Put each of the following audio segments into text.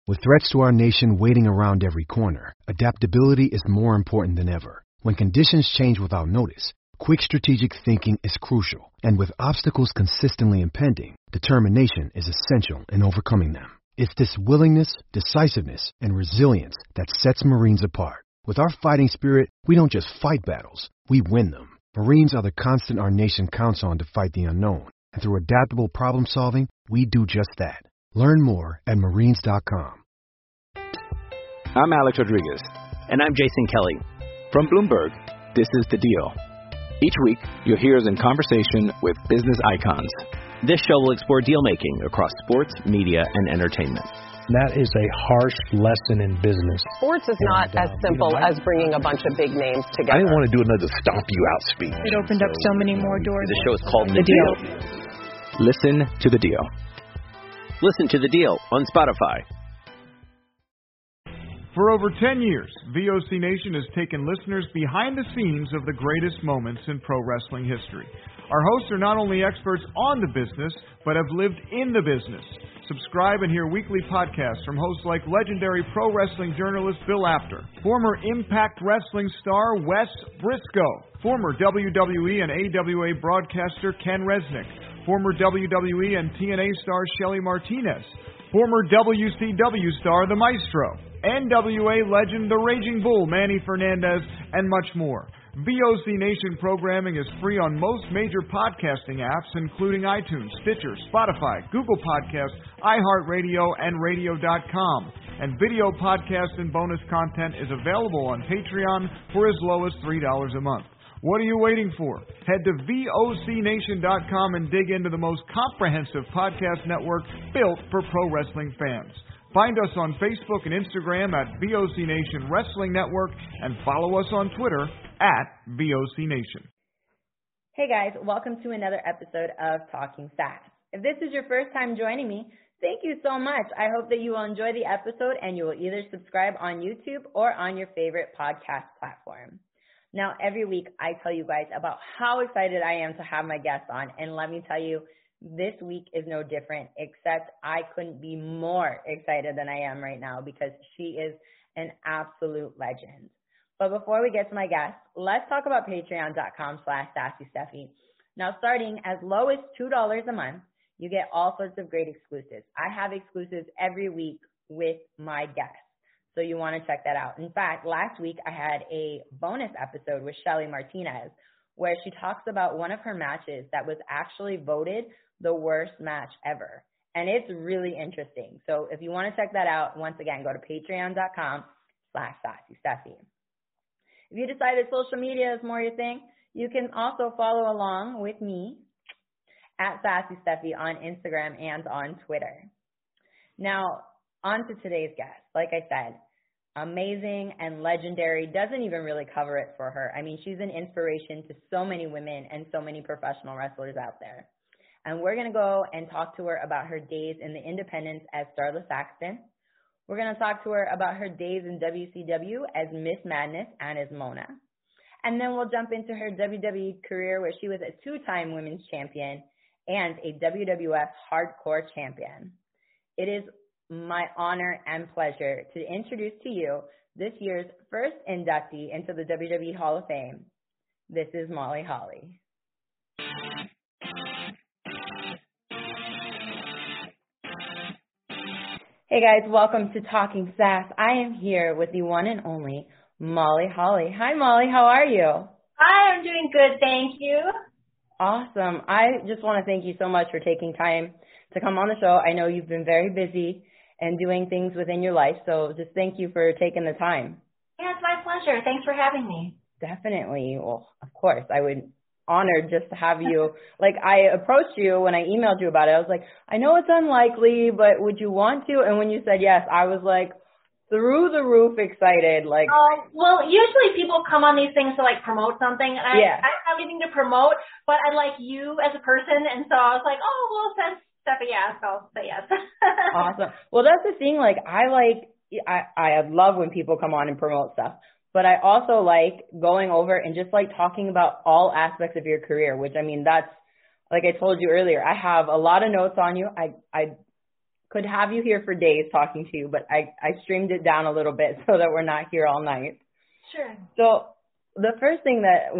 With threats to our nation waiting around every corner, adaptability is more important than ever. When conditions change without notice, quick strategic thinking is crucial. And with obstacles consistently impending, determination is essential in overcoming them. It's this willingness, decisiveness, and resilience that sets Marines apart. With our fighting spirit, we don't just fight battles, we win them. Marines are the constant our nation counts on to fight the unknown. And through adaptable problem solving, we do just that. Learn more at marines.com. I'm Alex Rodriguez. And I'm Jason Kelly. From Bloomberg, this is The Deal. Each week, you'll hear us in conversation with business icons. This show will explore deal-making across sports, media, and entertainment. That is a harsh lesson in business. Sports is not as simple as bringing a bunch of big names together. I didn't want to do another stomp you out speech. It opened up so many more doors. The show is called The Deal. Listen to The Deal. Listen to The Deal on Spotify. For over 10 years, VOC Nation has taken listeners behind the scenes of the greatest moments in pro wrestling history. Our hosts are not only experts on the business, but have lived in the business. Subscribe and hear weekly podcasts from hosts like legendary pro wrestling journalist Bill Apter, former Impact Wrestling star Wes Briscoe, former WWE and AWA broadcaster Ken Resnick, former WWE and TNA star Shelly Martinez, former WCW star The Maestro, NWA legend The Raging Bull Manny Fernandez, and much more. VOC Nation programming is free on most major podcasting apps, including iTunes, Stitcher, Spotify, Google Podcasts, iHeartRadio, and Radio.com. And video podcast and bonus content is available on Patreon for as low as $3 a month. What are you waiting for? Head to VOCNation.com and dig into the most comprehensive podcast network built for pro wrestling fans. Find us on Facebook and Instagram at VOC Nation Wrestling Network and follow us on Twitter at VOC Nation. Hey guys, welcome to another episode of Talking Sass. If this is your first time joining me, thank you so much. I hope that you will enjoy the episode and you will either subscribe on YouTube or on your favorite podcast platform. Now, every week I tell you guys about how excited I am to have my guests on, and let me tell you, this week is no different, except I couldn't be more excited than I am right now because she is an absolute legend. But before we get to my guest, let's talk about patreon.com/SassySteffi. Now, starting as low as $2 a month, you get all sorts of great exclusives. I have exclusives every week with my guests, so you want to check that out. In fact, last week I had a bonus episode with Shelly Martinez where she talks about one of her matches that was actually voted the worst match ever. And it's really interesting. So if you want to check that out, once again, go to patreon.com/SassySteffi. If you decide that social media is more your thing, you can also follow along with me at SassySteffi on Instagram and on Twitter. Now, on to today's guest. Like I said, amazing and legendary, doesn't even really cover it for her. I mean, she's an inspiration to so many women and so many professional wrestlers out there. And we're going to go and talk to her about her days in the independents as Starla Saxton. We're going to talk to her about her days in WCW as Miss Madness and as Mona. And then we'll jump into her WWE career where she was a two-time women's champion and a WWF hardcore champion. It is my honor and pleasure to introduce to you this year's first inductee into the WWE Hall of Fame. This is Molly Holly. Hey guys, welcome to Talking Sass. I am here with the one and only Molly Holly. Hi Molly, how are you? Hi, I'm doing good, thank you. Awesome. I just want to thank you so much for taking time to come on the show. I know you've been very busy and doing things within your life, so just thank you for taking the time. Yeah, it's my pleasure. Thanks for having me. Definitely. Well, of course, I would honored just to have you. Like, I approached you when I emailed you about it. I was like, I know it's unlikely, but would you want to? And when you said yes, I was like through the roof excited. Like, well, usually people come on these things to like promote something, and I don't have anything to promote, but I like you as a person, and so I was like, oh, well, since Steffi asked, I'll say yes. Awesome. Well, that's the thing. Like, I love when people come on and promote stuff. But I also like going over and just like talking about all aspects of your career, which I mean, that's like I told you earlier, I have a lot of notes on you. I could have you here for days talking to you, but I streamed it down a little bit so that we're not here all night. Sure. So the first thing that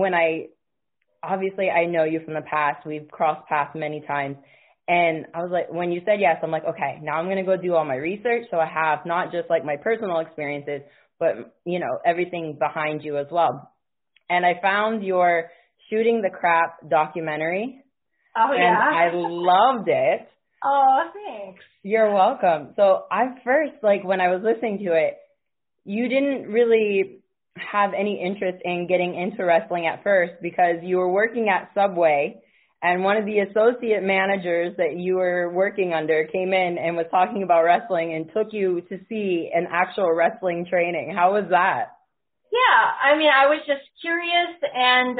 obviously I know you from the past, we've crossed paths many times, and I was like, when you said yes, I'm like, okay, now I'm going to go do all my research so I have not just like my personal experiences, but, everything behind you as well. And I found your Shooting the Crap documentary. Oh, yeah. And I loved it. Oh, thanks. You're welcome. So when I was listening to it, you didn't really have any interest in getting into wrestling at first because you were working at Subway, and one of the associate managers that you were working under came in and was talking about wrestling and took you to see an actual wrestling training. How was that? Yeah, I mean, I was just curious, and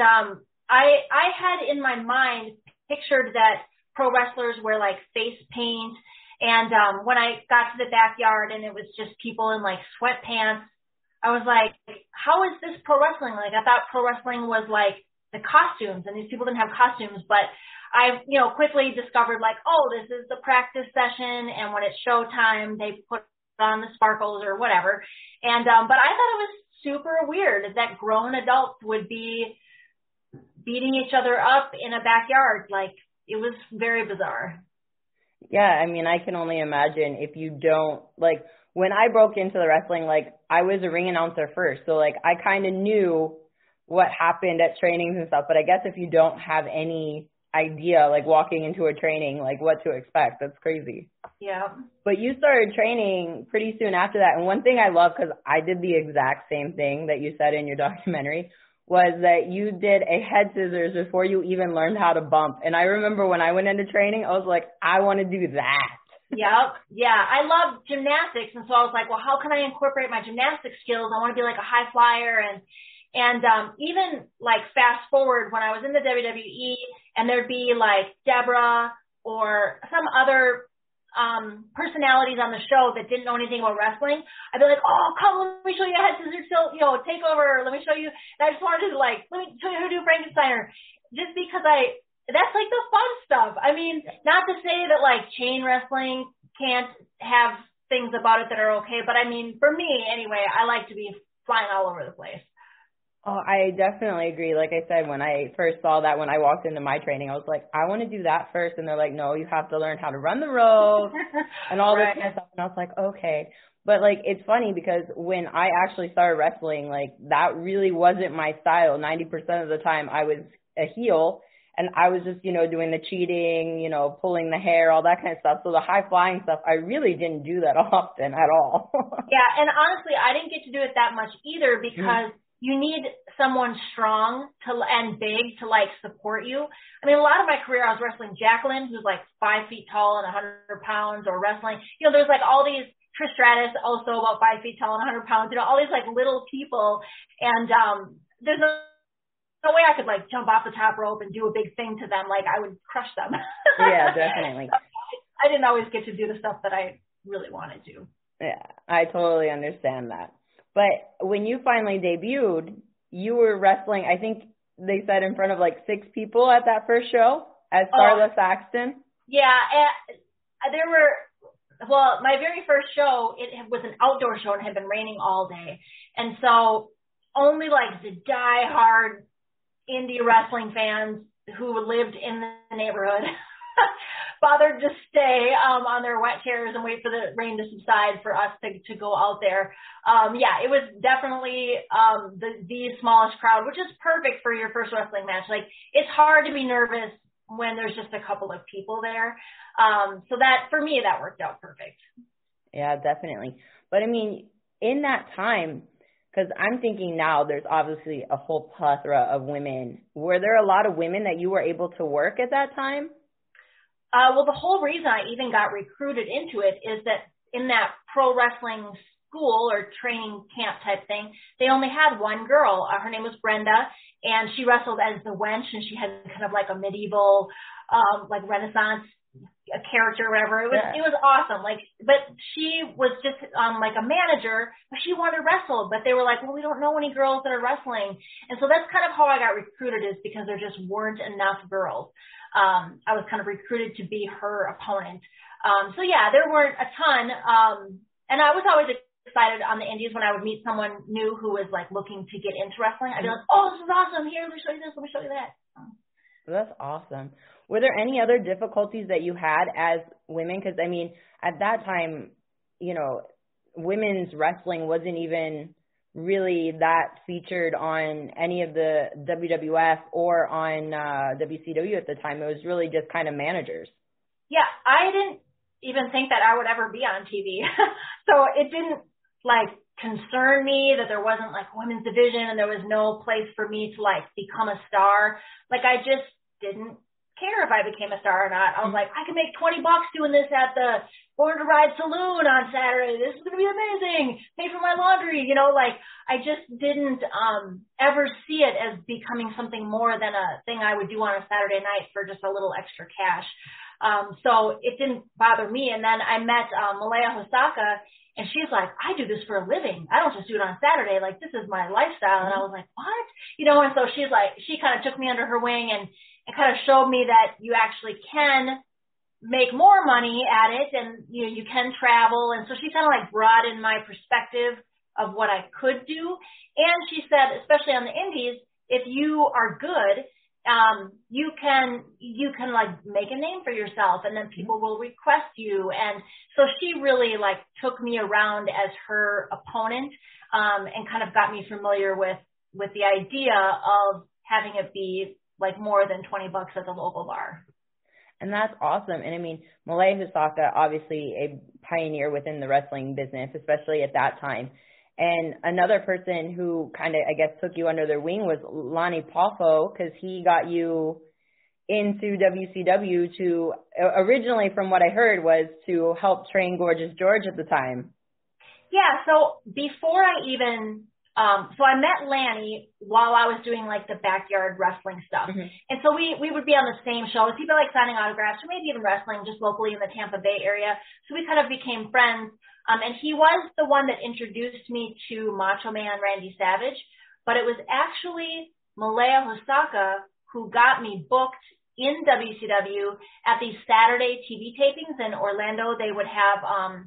I had in my mind pictured that pro wrestlers wear like face paint, and when I got to the backyard and it was just people in like sweatpants, I was like, how is this pro wrestling? Like, I thought pro wrestling was like the costumes, and these people didn't have costumes, but I, quickly discovered like, oh, this is the practice session, and when it's showtime, they put on the sparkles or whatever. And, but I thought it was super weird that grown adults would be beating each other up in a backyard. Like, it was very bizarre. Yeah, I mean, I can only imagine if you don't, like, when I broke into the wrestling, like, I was a ring announcer first, so, like, I kind of knew what happened at trainings and stuff, but I guess if you don't have any idea, like, walking into a training, like, what to expect, that's crazy. Yeah. But you started training pretty soon after that, and one thing I love, because I did the exact same thing that you said in your documentary, was that you did a head scissors before you even learned how to bump. And I remember when I went into training, I was like, I want to do that. Yep. Yeah. I love gymnastics. And so I was like, well, how can I incorporate my gymnastic skills? I want to be like a high flyer. And even like fast forward when I was in the WWE and there'd be like Deborah or some other personalities on the show that didn't know anything about wrestling, I'd be like, oh, come, let me show you a head scissors, take over, let me show you. And I just wanted to like, let me show you how to do Frankensteiner, just because that's like the fun stuff. I mean, not to say that like chain wrestling can't have things about it that are okay, but I mean, for me anyway, I like to be flying all over the place. Oh, I definitely agree. Like I said, when I first saw that, when I walked into my training, I was like, I want to do that first. And they're like, no, you have to learn how to run the ropes and all this kind of stuff. And I was like, okay. But, like, it's funny because when I actually started wrestling, like, that really wasn't my style. 90% of the time I was a heel, and I was just, doing the cheating, pulling the hair, all that kind of stuff. So the high-flying stuff, I really didn't do that often at all. Yeah, and honestly, I didn't get to do it that much either because you need someone strong and big to like support you. I mean, a lot of my career I was wrestling Jacqueline, who's like 5 feet tall and 100 pounds, or wrestling, there's like all these, Trish Stratus, also about 5 feet tall and 100 pounds, all these like little people. And there's no way I could like jump off the top rope and do a big thing to them. Like, I would crush them. Yeah, definitely. I didn't always get to do the stuff that I really wanted to. Yeah, I totally understand that. But when you finally debuted, you were wrestling, I think they said in front of like 6 people at that first show as Starla Saxton. Yeah, my very first show, it was an outdoor show and it had been raining all day. And so only like the die-hard indie wrestling fans who lived in the neighborhood bothered to stay on their wet chairs and wait for the rain to subside for us to go out there. Yeah, it was definitely the smallest crowd, which is perfect for your first wrestling match. Like, it's hard to be nervous when there's just a couple of people there. So that, for me, that worked out perfect. Yeah, definitely. But I mean, in that time, because I'm thinking now there's obviously a whole plethora of women. Were there a lot of women that you were able to work at that time? Well, the whole reason I even got recruited into it is that in that pro wrestling school or training camp type thing, they only had one girl. Her name was Brenda, and she wrestled as the Wench, and she had kind of like a medieval, like Renaissance character or whatever. It was awesome. Like, but she was just like a manager, but she wanted to wrestle. But they were like, well, we don't know any girls that are wrestling, and so that's kind of how I got recruited, is because there just weren't enough girls. I was kind of recruited to be her opponent. So yeah, there weren't a ton. And I was always excited on the indies when I would meet someone new who was like looking to get into wrestling. I'd be like, oh, this is awesome. Here, let me show you this. Let me show you that. That's awesome. Were there any other difficulties that you had as women? Because, I mean, at that time, you know, women's wrestling wasn't even really that featured on any of the WWF or on WCW at the time. It was really just kind of managers. Yeah, I didn't even think that I would ever be on TV. So it didn't, like, concern me that there wasn't, like, a women's division and there was no place for me to, like, become a star. Like, I just didn't care if I became a star or not. I was like, I can make $20 doing this at the Born to Ride Saloon on Saturday. This is going to be amazing. Pay for my laundry. You know, like, I just didn't ever see it as becoming something more than a thing I would do on a Saturday night for just a little extra cash. So it didn't bother me. And then I met Malaya Hosaka, and she's like, I do this for a living. I don't just do it on Saturday. Like, this is my lifestyle. And I was like, what? You know, and so she's like, she kind of took me under her wing and kind of showed me that you actually can make more money at it, and you can travel. And so she kind of like broadened my perspective of what I could do. And she said, especially on the indies, if you are good, you can like make a name for yourself, and then people will request you. And so she really like took me around as her opponent, and kind of got me familiar with the idea of having it be like more than $20 at the local bar. And that's awesome. And I mean, Malaya Hosaka, obviously a pioneer within the wrestling business, especially at that time. And another person who kind of, I guess, took you under their wing was Lonnie Poffo, because he got you into WCW to, originally from what I heard, was to help train Gorgeous George at the time. Yeah, so before I even so I met Lanny while I was doing like the backyard wrestling stuff. Mm-hmm. And so we would be on the same shows. He'd be like signing autographs or maybe even wrestling just locally in the Tampa Bay area. So we kind of became friends. And he was the one that introduced me to Macho Man Randy Savage. But it was actually Malaya Hosaka who got me booked in WCW at these Saturday TV tapings in Orlando. They would have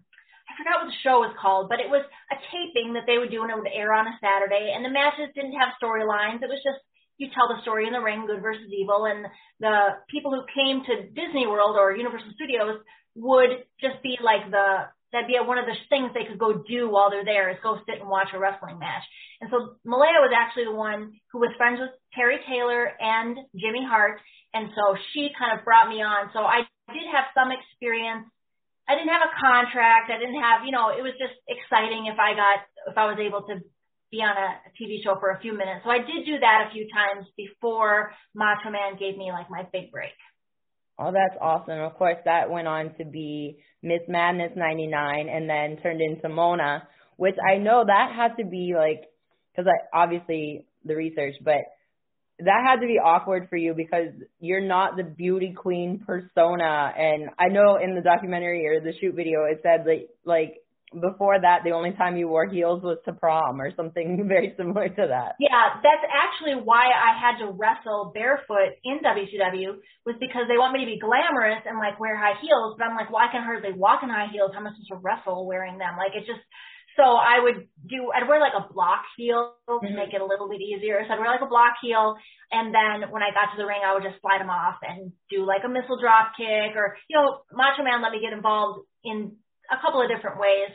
I forgot what the show was called, but it was a taping that they would do and it would air on a Saturday. And the matches didn't have storylines. It was just you tell the story in the ring, good versus evil. And the people who came to Disney World or Universal Studios would just be like that'd be one of the things they could go do while they're there is go sit and watch a wrestling match. And so Malaya was actually the one who was friends with Terry Taylor and Jimmy Hart. And so she kind of brought me on. So I did have some experience. I didn't have a contract. I didn't have, it was just exciting if I was able to be on a TV show for a few minutes. So I did do that a few times before Macho Man gave me like my big break. Oh, that's awesome. Of course, that went on to be Miss Madness 99 and then turned into Mona, which I know that had to be like, because obviously the research, but that had to be awkward for you because you're not the beauty queen persona. And I know in the documentary or the shoot video, it said that, like, before that, the only time you wore heels was to prom or something very similar to that. Yeah, that's actually why I had to wrestle barefoot in WCW was because they want me to be glamorous and, like, wear high heels. But I'm like, well, I can hardly walk in high heels. How am I supposed to wrestle wearing them? Like, it's just... So I'd wear like a block heel to make it a little bit easier. So I'd wear like a block heel, and then when I got to the ring, I would just slide them off and do like a missile drop kick, or Macho Man let me get involved in a couple of different ways.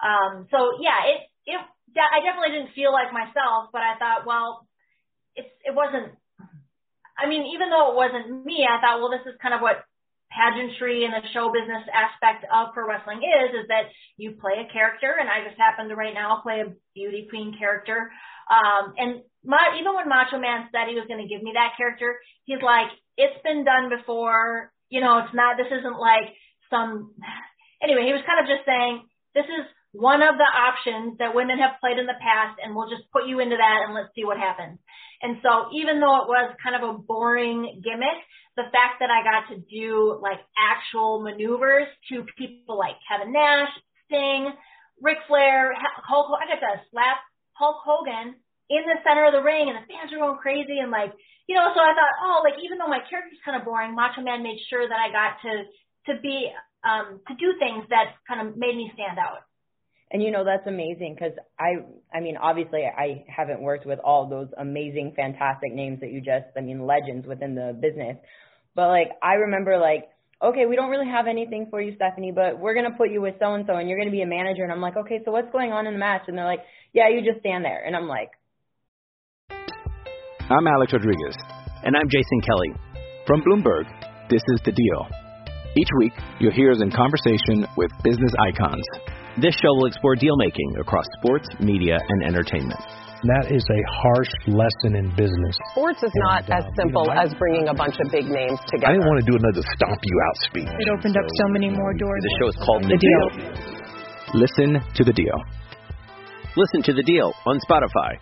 So yeah, I definitely didn't feel like myself, but I thought, well, it wasn't. I mean, even though it wasn't me, I thought, well, this is kind of what pageantry and the show business aspect of pro wrestling is that you play a character, and I just happen to right now play a beauty queen character. And even when Macho Man said he was going to give me that character, he's like, it's been done before, this isn't like anyway, he was kind of just saying, this is one of the options that women have played in the past, and we'll just put you into that and let's see what happens. And so even though it was kind of a boring gimmick, the fact that I got to do like actual maneuvers to people like Kevin Nash, Sting, Ric Flair, Hulk Hogan, I got to slap Hulk Hogan in the center of the ring and the fans were going crazy and like, so I thought, even though my character's kind of boring, Macho Man made sure that I got to be to do things that kind of made me stand out. And, that's amazing because I mean, obviously I haven't worked with all those amazing, fantastic names that you legends within the business. But, I remember, okay, we don't really have anything for you, Stephanie, but we're going to put you with so-and-so and you're going to be a manager. And I'm like, okay, so what's going on in the match? And they're like, yeah, you just stand there. And I'm like. I'm Alex Rodriguez. And I'm Jason Kelly. From Bloomberg, this is The Deal. Each week, you'll hear us in conversation with business icons. This show will explore deal-making across sports, media, and entertainment. That is a harsh lesson in business. Sports is not as simple as bringing a bunch of big names together. I didn't want to do another stomp you out speech. It opened up so many more doors. The show is called The Deal. Listen to The Deal. Listen to The Deal on Spotify.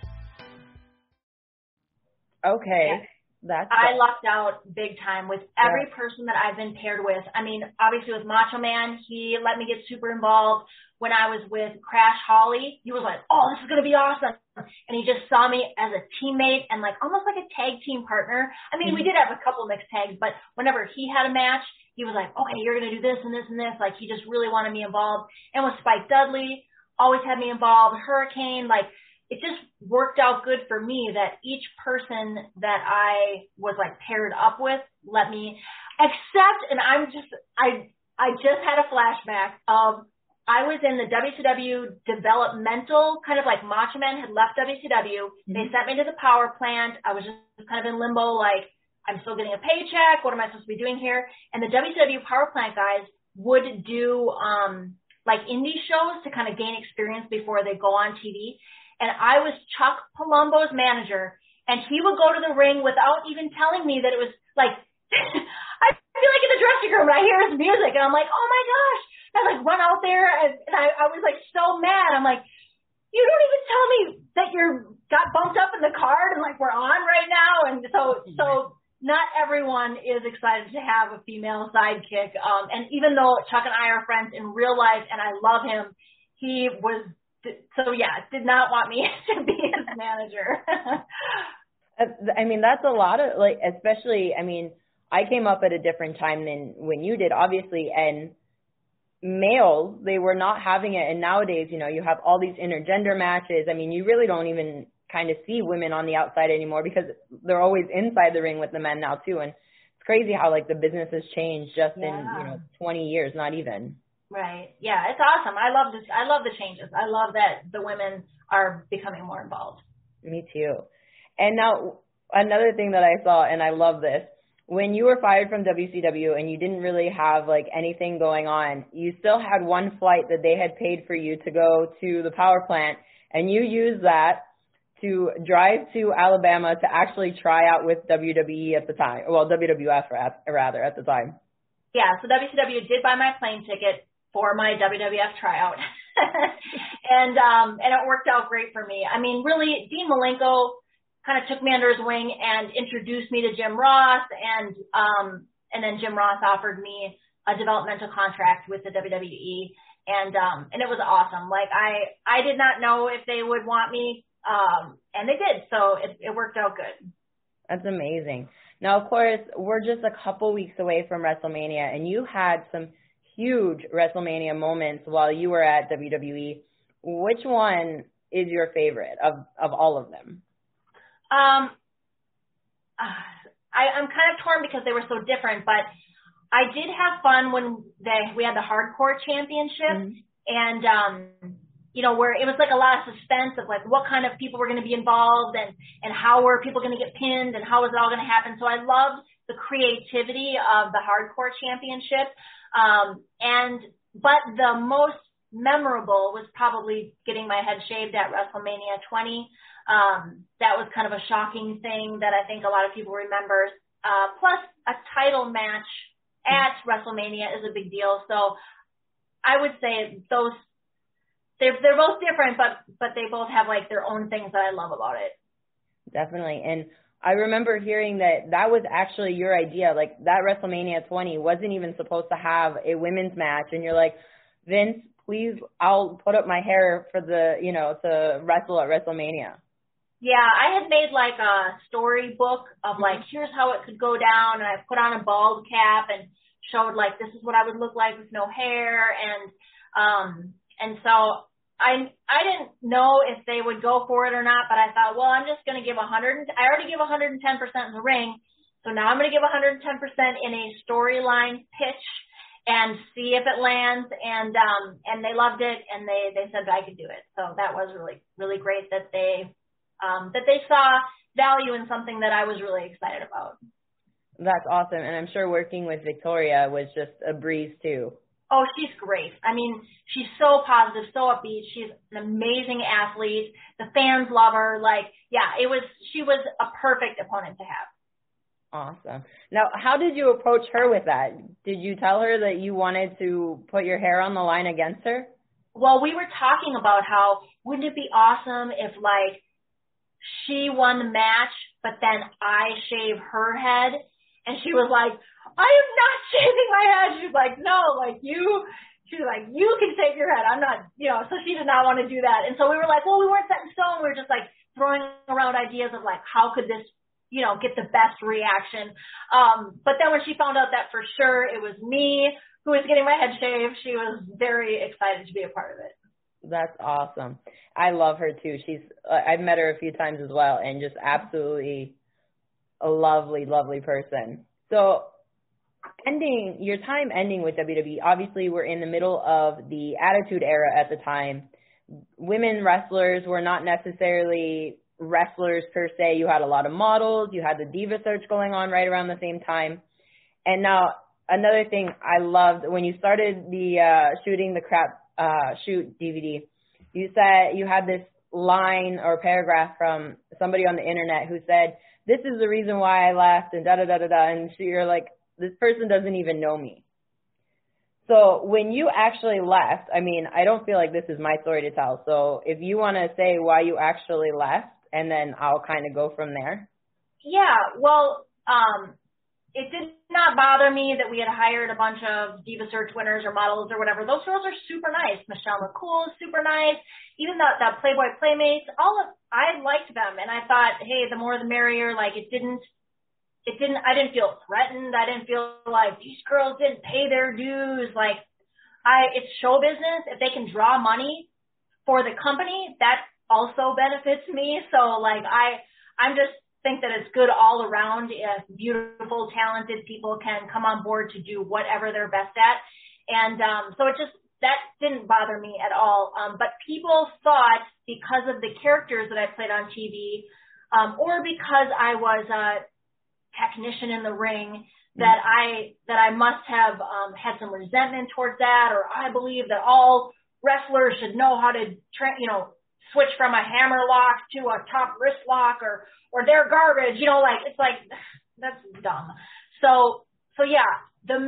Okay. I lucked out big time with every person that I've been paired with. I mean, obviously with Macho Man, he let me get super involved. When I was with Crash Holly, he was like, oh, this is going to be awesome. And he just saw me as a teammate and almost like a tag team partner. I mean, we did have a couple mixed tags, but whenever he had a match, he was like, okay, you're going to do this and this and this. He just really wanted me involved. And with Spike Dudley, always had me involved. Hurricane, it just worked out good for me that each person that I was paired up with let me accept. And I just had a flashback of I was in the WCW developmental, kind of Macho Man had left WCW. Mm-hmm. They sent me to the power plant. I was just kind of in limbo, I'm still getting a paycheck. What am I supposed to be doing here? And the WCW power plant guys would do indie shows to kind of gain experience before they go on TV. And I was Chuck Palumbo's manager, and he would go to the ring without even telling me that it was I feel like in the dressing room and I hear his music, and I'm like, oh my gosh. I run out there, and I was so mad. I'm like, you don't even tell me that got bumped up in the card and we're on right now. And so not everyone is excited to have a female sidekick. And even though Chuck and I are friends in real life and I love him, he was, did not want me to be his manager. I mean, that's a lot of especially, I came up at a different time than when you did, obviously. And males, they were not having it. And nowadays, you have all these intergender matches. You really don't even kind of see women on the outside anymore because they're always inside the ring with the men now too. And it's crazy how the business has changed just in 20 years, not even. Right. Yeah, it's awesome. I love this. I love the changes. I love that the women are becoming more involved. Me too. And now another thing that I saw, and I love this, when you were fired from WCW and you didn't really have anything going on, you still had one flight that they had paid for you to go to the power plant, and you used that to drive to Alabama to actually try out with WWE at the time. Well, WWF rather at the time. Yeah, so WCW did buy my plane ticket for my WWF tryout. and it worked out great for me. Really, Dean Malenko kind of took me under his wing and introduced me to Jim Ross, and then Jim Ross offered me a developmental contract with the WWE, and it was awesome. I did not know if they would want me, and they did, so it worked out good. That's amazing. Now, of course, we're just a couple weeks away from WrestleMania, and you had some huge WrestleMania moments while you were at WWE. Which one is your favorite of all of them? I'm kind of torn because they were so different, but I did have fun when we had the Hardcore Championship, and where it was a lot of suspense of what kind of people were going to be involved and how were people going to get pinned and how was it all going to happen. So I loved the creativity of the Hardcore Championship, but the most memorable was probably getting my head shaved at WrestleMania 20. That was kind of a shocking thing that I think a lot of people remember. Plus, a title match at WrestleMania is a big deal. So I would say they're both different, but they both have their own things that I love about it. Definitely. And I remember hearing that was actually your idea. That WrestleMania 20 wasn't even supposed to have a women's match. And you're like, Vince, please, I'll put up my hair for to wrestle at WrestleMania. Yeah, I had made a storybook of here's how it could go down, and I put on a bald cap and showed like this is what I would look like with no hair, and so I didn't know if they would go for it or not, but I thought, well, I'm just going to give I already give 110% in the ring, so now I'm going to give 110% in a storyline pitch and see if it lands, and they loved it, and they said that I could do it. So that was really, really great that they saw value in something that I was really excited about. That's awesome, and I'm sure working with Victoria was just a breeze too. Oh, she's great. I mean, she's so positive, so upbeat. She's an amazing athlete. The fans love her. Like, yeah, she was a perfect opponent to have. Awesome. Now, how did you approach her with that? Did you tell her that you wanted to put your hair on the line against her? Well, we were talking about how wouldn't it be awesome if, like, she won the match, but then I shave her head? And she was like, I am not shaving my head. She's like, no, like she's like, you can shave your head. I'm not, so she did not want to do that. And so we were like, well, we weren't set in stone. We were just like throwing around ideas of like, how could this, get the best reaction. But then when she found out that for sure it was me who was getting my head shaved, she was very excited to be a part of it. That's awesome. I love her too. I've met her a few times as well, and just absolutely a lovely, lovely person. So your time ending with WWE, obviously we're in the middle of the Attitude Era at the time. Women wrestlers were not necessarily wrestlers per se. You had a lot of models. You had the Diva Search going on right around the same time. And now another thing I loved, when you started the Shooting the Crap Shoot DVD, you said you had this line or paragraph from somebody on the internet who said, this is the reason why I left, and da-da-da-da-da, and you're like, this person doesn't even know me. So when you actually left, I mean, I don't feel like this is my story to tell. So if you want to say why you actually left, and then I'll kind of go from there. Yeah, well, it did not bother me that we had hired a bunch of Diva Search winners or models or whatever. Those girls are super nice. Michelle McCool is super nice. Even that Playboy Playmates, I liked them, and I thought, hey, the more the merrier. Like I didn't feel threatened. I didn't feel like these girls didn't pay their dues. Like it's show business. If they can draw money for the company, that also benefits me. So like I'm just think that it's good all around if beautiful, talented people can come on board to do whatever they're best at. And so that didn't bother me at all. But people thought because of the characters that I played on TV, or because I was a technician in the ring, that I must have had some resentment towards that, or I believe that all wrestlers should know how to switch from a hammer lock to a top wrist lock, or they're garbage, it's like, that's dumb. So yeah,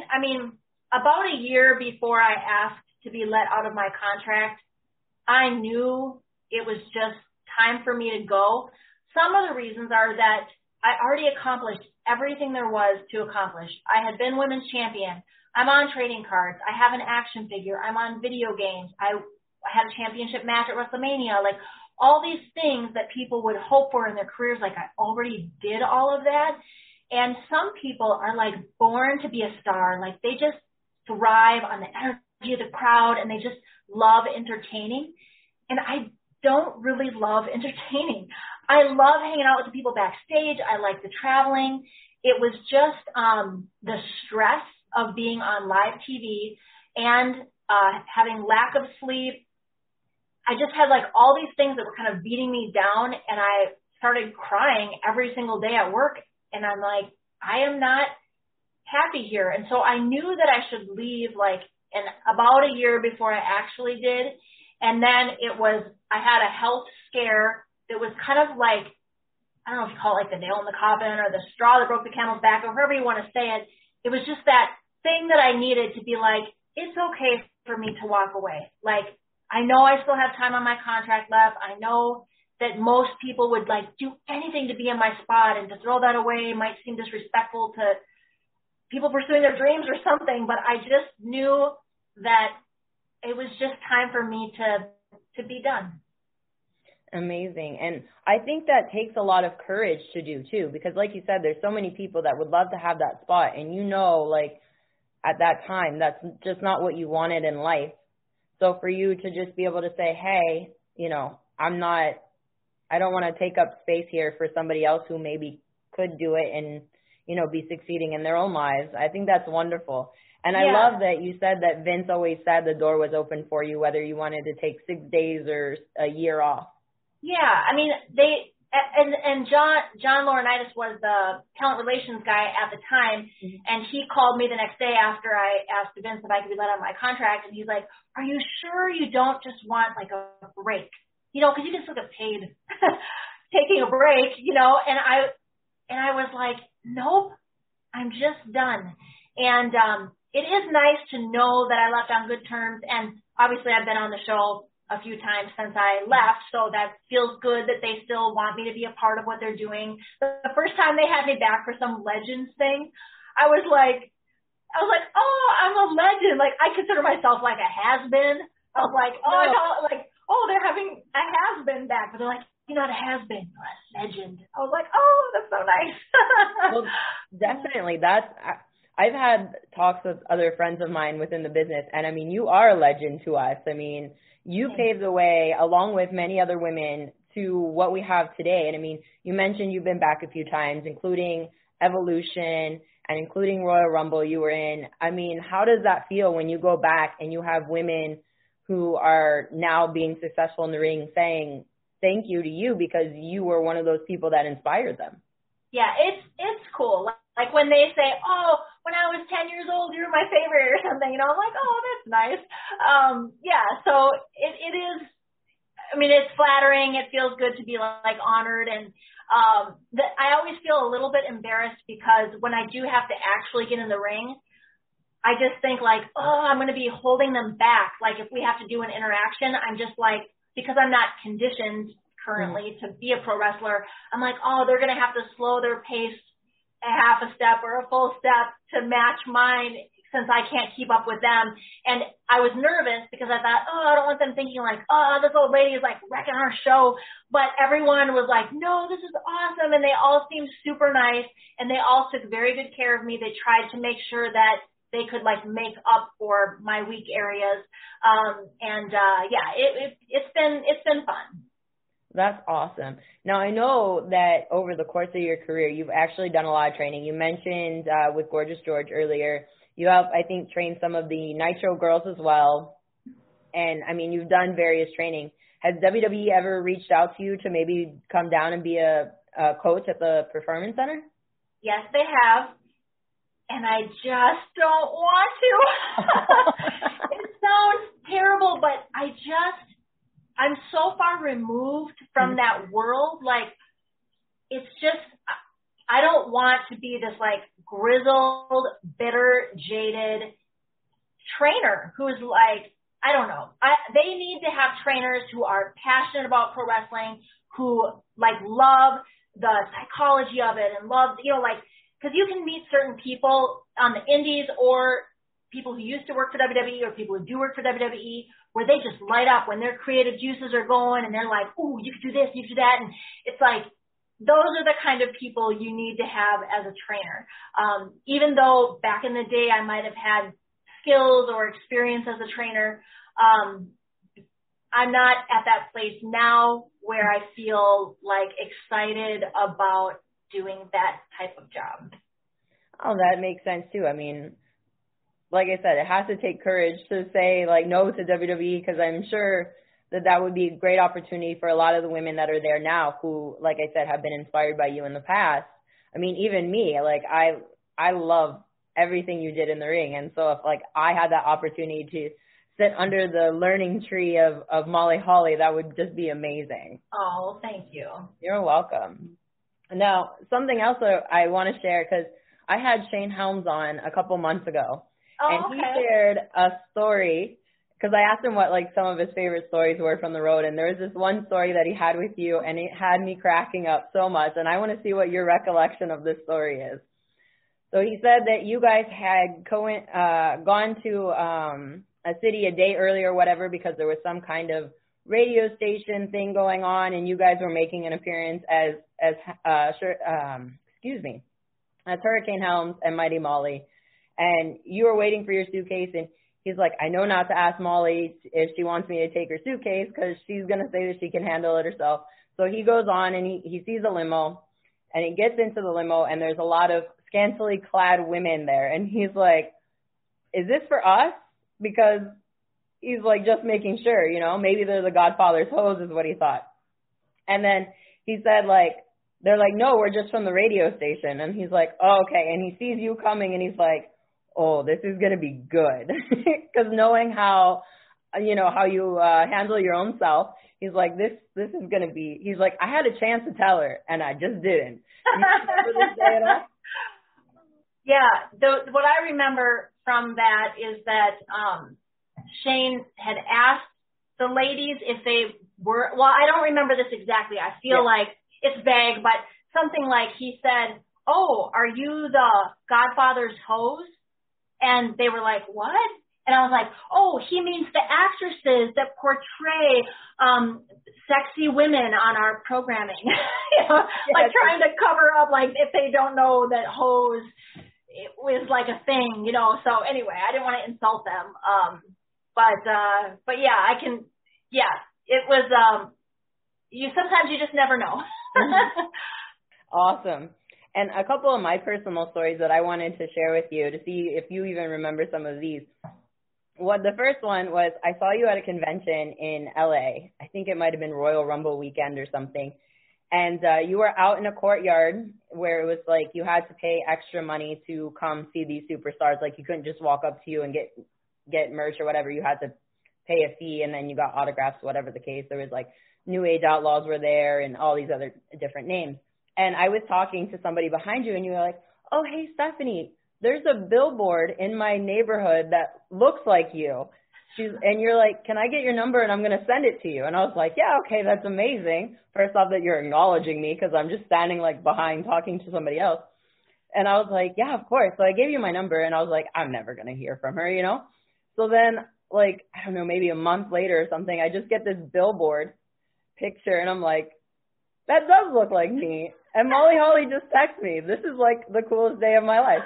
about a year before I asked to be let out of my contract, I knew it was just time for me to go. Some of the reasons are that I already accomplished everything there was to accomplish. I had been women's champion. I'm on trading cards. I have an action figure. I'm on video games. I had a championship match at WrestleMania. Like all these things that people would hope for in their careers, like I already did all of that. And some people are like born to be a star. Like they just thrive on the energy of the crowd, and they just love entertaining. And I don't really love entertaining. I love hanging out with the people backstage. I like the traveling. It was just the stress of being on live TV and having lack of sleep. I just had like all these things that were kind of beating me down, and I started crying every single day at work. And I'm like, I am not happy here. And so I knew that I should leave about a year before I actually did. And then I had a health scare that was kind of like, I don't know if you call it like the nail in the coffin or the straw that broke the camel's back, or however you want to say it. It was just that thing that I needed to be like, it's okay for me to walk away. Like, I know I still have time on my contract left. I know that most people would like do anything to be in my spot, and to throw that away might seem disrespectful to people pursuing their dreams or something, but I just knew that it was just time for me to be done. Amazing. And I think that takes a lot of courage to do too, because like you said, there's so many people that would love to have that spot, and like at that time. That's just not what you wanted in life. So for you to just be able to say, hey, you know, I don't want to take up space here for somebody else who maybe could do it and, you know, be succeeding in their own lives. I think that's wonderful. And I love that you said that Vince always said the door was open for you, whether you wanted to take 6 days or a year off. Yeah, I mean, and John Laurinaitis was the talent relations guy at the time, and he called me the next day after I asked Vince if I could be let on my contract, and he's like, are you sure you don't just want like a break? You know, because you can still get paid taking a break, you know, and I was like, nope, I'm just done. And it is nice to know that I left on good terms, and obviously I've been on the show a few times since I left, so that feels good that they still want me to be a part of what they're doing. The first time they had me back for some Legends thing, I was like, oh, I'm a legend. Like, I consider myself like a has-been. I was like, they're having a has-been back, but they're like, you're not a has-been, you're a legend. I was like, oh, that's so nice. Well, definitely. I've had talks with other friends of mine within the business, and I mean, you are a legend to us. I mean, you paved the way, along with many other women, to what we have today. And I mean, you mentioned you've been back a few times, including Evolution and including Royal Rumble you were in. I mean, how does that feel when you go back and you have women who are now being successful in the ring saying thank you to you because you were one of those people that inspired them? Yeah, it's cool. Like when they say, oh, when I was 10 years old, you were my favorite or something, you know, I'm like, oh, that's nice. So it is, I mean, it's flattering. It feels good to be like honored. And I always feel a little bit embarrassed because when I do have to actually get in the ring, I just think like, oh, I'm going to be holding them back. Like if we have to do an interaction, I'm just like, because I'm not conditioned currently to be a pro wrestler, I'm like, oh, they're going to have to slow their pace a half a step or a full step to match mine since I can't keep up with them. And I was nervous because I thought, oh, I don't want them thinking like, oh, this old lady is like wrecking our show. But everyone was like, no, this is awesome. And they all seemed super nice. And they all took very good care of me. They tried to make sure that they could like make up for my weak areas. It's been fun. That's awesome. Now, I know that over the course of your career, you've actually done a lot of training. You mentioned with Gorgeous George earlier, you have, I think, trained some of the Nitro girls as well. And, I mean, you've done various training. Has WWE ever reached out to you to maybe come down and be a coach at the Performance Center? Yes, they have. And I just don't want to. It sounds terrible, but I'm so far removed from that world. Like, it's just, I don't want to be this like grizzled, bitter, jaded trainer who's like, I don't know. They need to have trainers who are passionate about pro wrestling, who like love the psychology of it and love, you know, like, because you can meet certain people on the indies or people who used to work for WWE or people who do work for WWE where they just light up when their creative juices are going and they're like, ooh, you can do this, you can do that. And it's like, those are the kind of people you need to have as a trainer. Even though back in the day I might have had skills or experience as a trainer, I'm not at that place now where I feel like excited about doing that type of job. Oh, that makes sense too. I mean, like I said, it has to take courage to say like no to WWE because I'm sure that would be a great opportunity for a lot of the women that are there now who, like I said, have been inspired by you in the past. I mean, even me, like I love everything you did in the ring. And so if like I had that opportunity to sit under the learning tree of Molly Holly, that would just be amazing. Oh, thank you. You're welcome. Now, something else that I want to share, because I had Shane Helms on a couple months ago, and he shared a story, because I asked him what like some of his favorite stories were from the road, and there was this one story that he had with you, and it had me cracking up so much, and I want to see what your recollection of this story is. So he said that you guys had gone to a city a day earlier or whatever because there was some kind of radio station thing going on, and you guys were making an appearance as Hurricane Helms and Mighty Molly. and you were waiting for your suitcase, and he's like, I know not to ask Molly if she wants me to take her suitcase because she's going to say that she can handle it herself. So he goes on and he sees a limo, and he gets into the limo, and there's a lot of scantily clad women there. And he's like, is this for us? Because he's like just making sure, you know, maybe they're the Godfather's hoes is what he thought. And then he said, like, they're like, no, we're just from the radio station. And he's like, oh, okay. And he sees you coming, and he's like, oh, this is going to be good. Because knowing how, you know, how you handle your own self, he's like, this is going to be, he's like, I had a chance to tell her, and I just didn't. You remember this day at all? Yeah, what I remember from that is that Shane had asked the ladies if they were, well, I don't remember this exactly. I feel like it's vague, but something like he said, oh, are you the Godfather's hoes? And they were like, what? And I was like, oh, he means the actresses that portray sexy women on our programming. You know, like trying to cover up, like if they don't know that hoes was like a thing, you know. So anyway, I didn't want to insult them. But yeah, it was, sometimes you just never know. Awesome. And a couple of my personal stories that I wanted to share with you to see if you even remember some of these. The first one was I saw you at a convention in LA. I think it might have been Royal Rumble weekend or something. And you were out in a courtyard where it was like you had to pay extra money to come see these superstars. Like you couldn't just walk up to you and get merch or whatever. You had to pay a fee, and then you got autographs, whatever the case. There was like New Age Outlaws were there and all these other different names. And I was talking to somebody behind you, and you were like, oh, hey, Stephanie, there's a billboard in my neighborhood that looks like you. And you're like, can I get your number and I'm going to send it to you? And I was like, yeah, okay, that's amazing. First off, that you're acknowledging me because I'm just standing like behind talking to somebody else. And I was like, yeah, of course. So I gave you my number, and I was like, I'm never going to hear from her, you know? So then, like, I don't know, maybe a month later or something, I just get this billboard picture, and I'm like, that does look like me. And Molly Holly just texted me. This is like the coolest day of my life.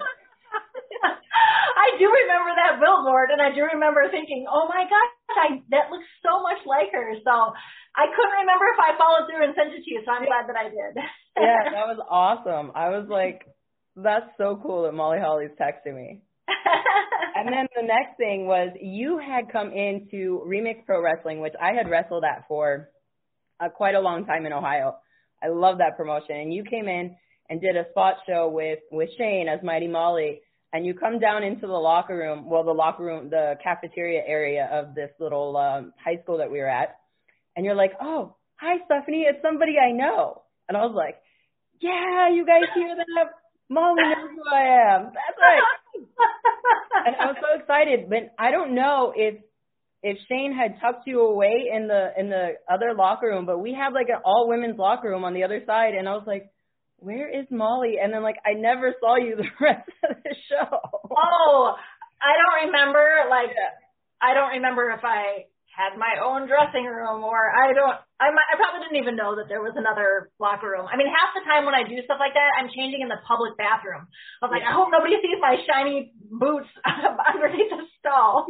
I do remember that billboard, and I do remember thinking, oh my gosh, that looks so much like her. So I couldn't remember if I followed through and sent it to you, so I'm glad that I did. Yeah, that was awesome. I was like, that's so cool that Molly Holly's texting me. And then the next thing was you had come into Remix Pro Wrestling, which I had wrestled at for quite a long time in Ohio. I love that promotion. And you came in and did a spot show with Shane as Mighty Molly. And you come down into the locker room, the cafeteria area of this little high school that we were at. And you're like, oh, hi, Stephanie, it's somebody I know. And I was like, yeah, you guys hear that? Molly knows who I am. That's right. And I was so excited. But I don't know if Shane had tucked you away in the other locker room, but we had like an all women's locker room on the other side, and I was like, where is Molly? And then like I never saw you the rest of the show. Oh, I don't remember. I don't remember if I had my own dressing room or I probably didn't even know that there was another locker room. I mean, half the time when I do stuff like that, I'm changing in the public bathroom. I was like, I hope nobody sees my shiny boots underneath the stall.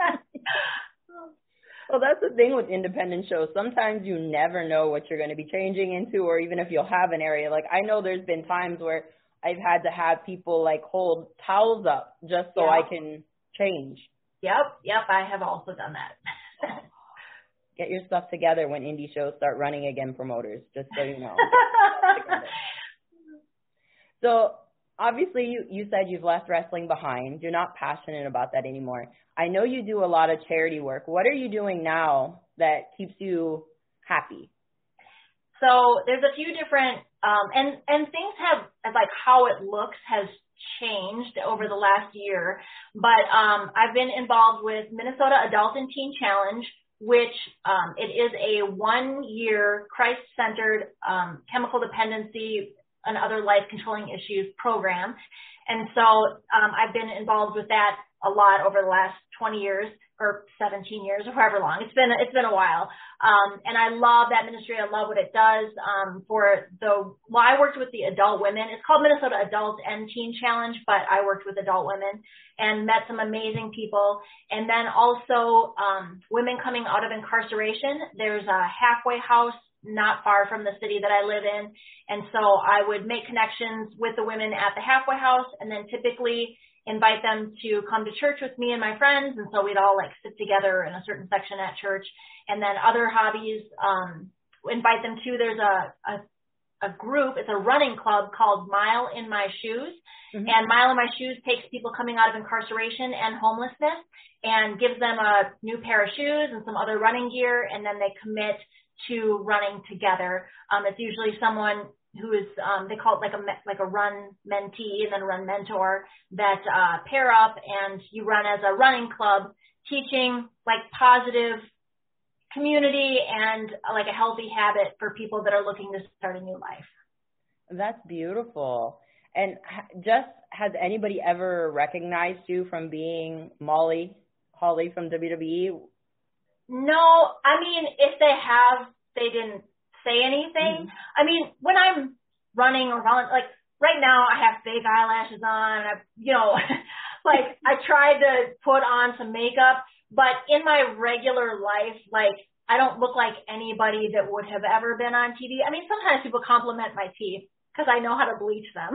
Well, that's the thing with independent shows. Sometimes you never know what you're going to be changing into, or even if you'll have an area. Like, I know there's been times where I've had to have people, like, hold towels up just so I can change. Yep, I have also done that. Get your stuff together when indie shows start running again, promoters, just so you know. So, obviously, you said you've left wrestling behind. You're not passionate about that anymore. I know you do a lot of charity work. What are you doing now that keeps you happy? So there's a few different, and things have, like how it looks has changed over the last year. But I've been involved with Minnesota Adult and Teen Challenge, which it is a 1-year Christ-centered chemical dependency an other life controlling issues program. And so I've been involved with that a lot over the last 20 years or 17 years or however long. It's been a while. And I love that ministry. I love what it does I worked with the adult women. It's called Minnesota Adult and Teen Challenge, but I worked with adult women and met some amazing people. And then also women coming out of incarceration. There's a halfway house not far from the city that I live in. And so I would make connections with the women at the halfway house and then typically invite them to come to church with me and my friends. And so we'd all like sit together in a certain section at church. And then other hobbies, invite them to, there's a group, it's a running club called Mile in My Shoes. Mm-hmm. And Mile in My Shoes takes people coming out of incarceration and homelessness and gives them a new pair of shoes and some other running gear. And then they commit to running together. It's usually someone who is, they call it like a run mentee and then run mentor that pair up, and you run as a running club, teaching like positive community and like a healthy habit for people that are looking to start a new life. That's beautiful. And has anybody ever recognized you from being Holly from WWE? No, I mean, if they have, they didn't say anything. Mm-hmm. I mean, when I'm running or like right now I have fake eyelashes on, like I tried to put on some makeup, but in my regular life, like I don't look like anybody that would have ever been on TV. I mean, sometimes people compliment my teeth because I know how to bleach them.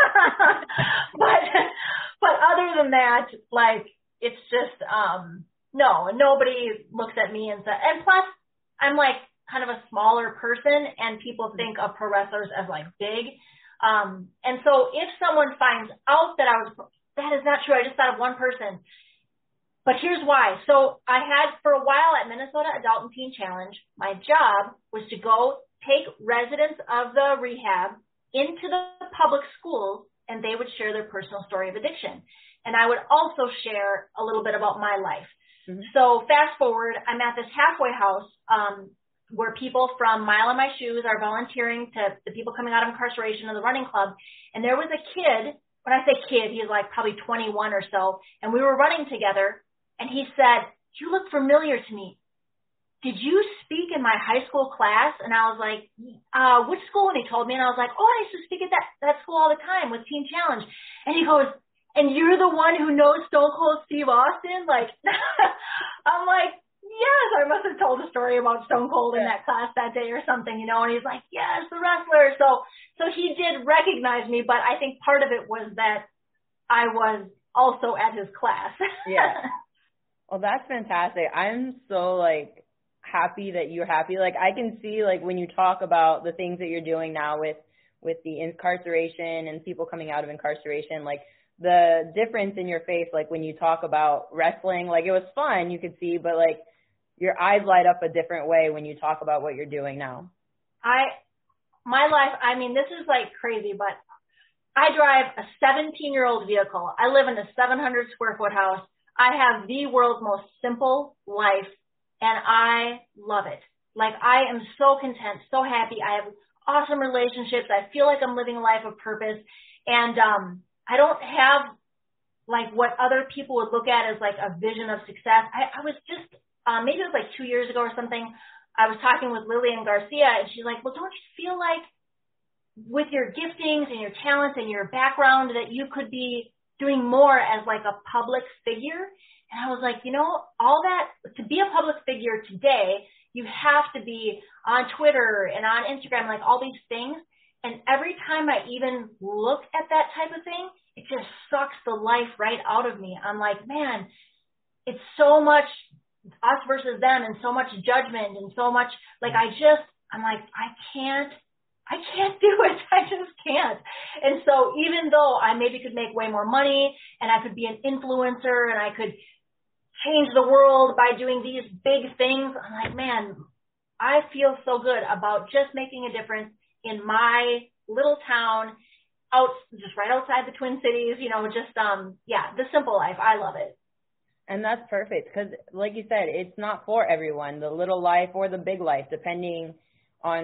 but other than that, like it's just, no, nobody looks at me and says, and plus I'm like kind of a smaller person and people think of pro wrestlers as like big. And so if someone finds out that that is not true. I just thought of one person, but here's why. So I had for a while at Minnesota Adult and Teen Challenge, my job was to go take residents of the rehab into the public schools and they would share their personal story of addiction. And I would also share a little bit about my life. Mm-hmm. So fast forward, I'm at this halfway house, where people from Mile in My Shoes are volunteering to the people coming out of incarceration in the running club. And there was a kid, when I say kid, he was like probably 21 or so, and we were running together, and he said, "You look familiar to me. Did you speak in my high school class?" And I was like, which school? And he told me, and I was like, oh, I used to speak at that school all the time with Teen Challenge. And he goes, "And you're the one who knows Stone Cold Steve Austin?" Like, I'm like, yes, I must have told a story about Stone Cold in that class that day or something, and he's like, yes, the wrestler. So he did recognize me, but I think part of it was that I was also at his class. Yeah. Well, that's fantastic. I'm so like happy that you're happy. Like I can see like when you talk about the things that you're doing now with the incarceration and people coming out of incarceration, like the difference in your face, like when you talk about wrestling, like it was fun, you could see, but like your eyes light up a different way when you talk about what you're doing now. My life, I mean, this is like crazy, but I drive a 17-year-old vehicle. I live in a 700 square foot house. I have the world's most simple life, and I love it. Like I am so content, so happy. I have awesome relationships. I feel like I'm living a life of purpose, and I don't have like what other people would look at as like a vision of success. I was just, maybe it was like 2 years ago or something, I was talking with Lillian Garcia, and she's like, well, don't you feel like with your giftings and your talents and your background that you could be doing more as like a public figure? And I was like, all that, to be a public figure today, you have to be on Twitter and on Instagram, like all these things. And every time I even look at that type of thing, it just sucks the life right out of me. I'm like, man, it's so much us versus them and so much judgment and so much, like I'm like, I can't do it. I just can't. And so even though I maybe could make way more money and I could be an influencer and I could change the world by doing these big things, I'm like, man, I feel so good about just making a difference in my little town just right outside the Twin Cities, the simple life. I love it. And that's perfect because, like you said, it's not for everyone, the little life or the big life, depending on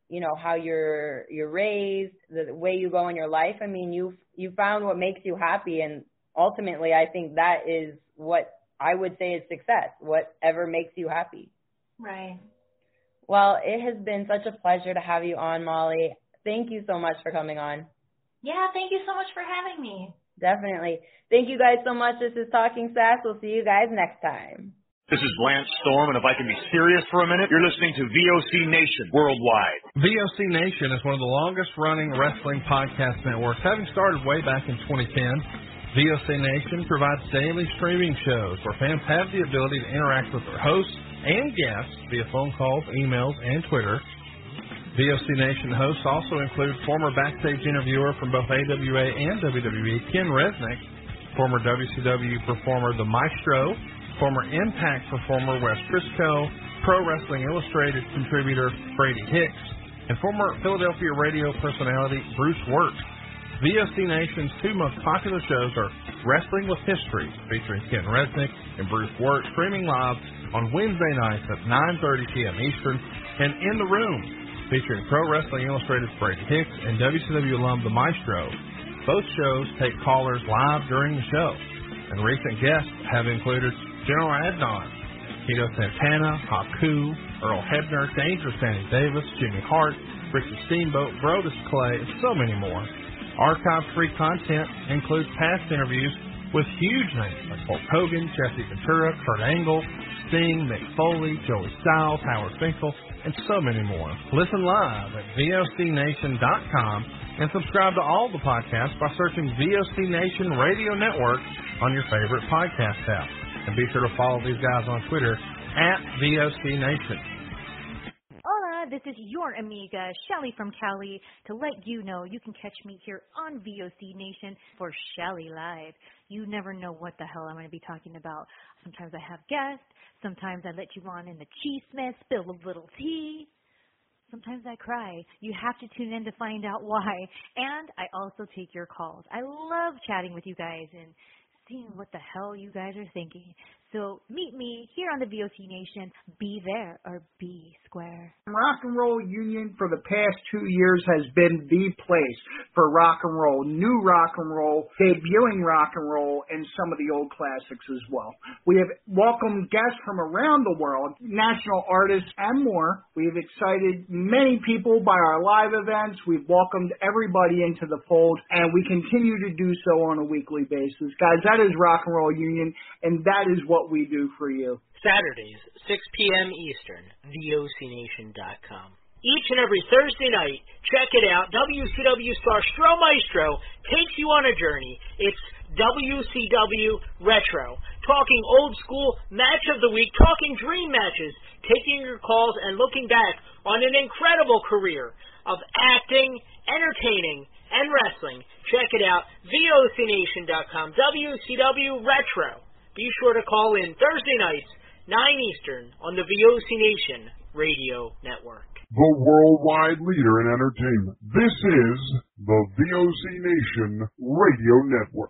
you know, how you're raised, the way you go in your life. I mean, you found what makes you happy, and ultimately I think that is what I would say is success, whatever makes you happy. Right. Well, it has been such a pleasure to have you on, Molly. Thank you so much for coming on. Yeah, thank you so much for having me. Definitely. Thank you guys so much. This is Talking Sass. We'll see you guys next time. This is Lance Storm, and if I can be serious for a minute, you're listening to VOC Nation worldwide. VOC Nation is one of the longest-running wrestling podcast networks, having started way back in 2010. VOC Nation provides daily streaming shows where fans have the ability to interact with their hosts and guests via phone calls, emails, and Twitter. VOC Nation hosts also include former backstage interviewer from both AWA and WWE, Ken Resnick, former WCW performer The Maestro, former Impact performer Wes Briscoe, Pro Wrestling Illustrated contributor Brady Hicks, and former Philadelphia radio personality Bruce Wirt. VOC Nation's two most popular shows are Wrestling with History, featuring Ken Resnick and Bruce Wirt, streaming live on Wednesday nights at 9:30 p.m. Eastern, and In the Room, featuring Pro Wrestling Illustrated's Brady Hicks and WCW alum The Maestro. Both shows take callers live during the show, and recent guests have included General Adnan, Tito Santana, Haku, Earl Hebner, Dangerous Danny Davis, Jimmy Hart, Ricky Steamboat, Brodus Clay, and so many more. Archive-free content includes past interviews with huge names like Hulk Hogan, Jesse Ventura, Kurt Angle, Sting, Mick Foley, Joey Styles, Howard Finkel, and so many more. Listen live at VOCNation.com and subscribe to all the podcasts by searching VOC Nation Radio Network on your favorite podcast app. And be sure to follow these guys on Twitter at VOC Nation. Hola, this is your amiga, Shelly from Cali, to let you know you can catch me here on VOC Nation for Shelly Live. You never know what the hell I'm going to be talking about. Sometimes I have guests. Sometimes I let you on in the cheese-mess, spill a little tea. Sometimes I cry. You have to tune in to find out why. And I also take your calls. I love chatting with you guys and seeing what the hell you guys are thinking. So meet me here on the VOC Nation. Be there or be square. Rock and Roll Union for the past 2 years has been the place for rock and roll, new rock and roll, debuting rock and roll, and some of the old classics as well. We have welcomed guests from around the world, national artists, and more. We have excited many people by our live events. We've welcomed everybody into the fold, and we continue to do so on a weekly basis. Guys, that is Rock and Roll Union, and that is what we do for you. Saturdays, 6 p.m. Eastern, VOCNation.com. Each and every Thursday night, check it out, WCW star Stro Maestro takes you on a journey. It's WCW Retro, talking old school match of the week, talking dream matches, taking your calls and looking back on an incredible career of acting, entertaining, and wrestling. Check it out, VOCNation.com, WCW Retro. Be sure to call in Thursday nights, 9 Eastern, on the VOC Nation Radio Network. The worldwide leader in entertainment. This is the VOC Nation Radio Network.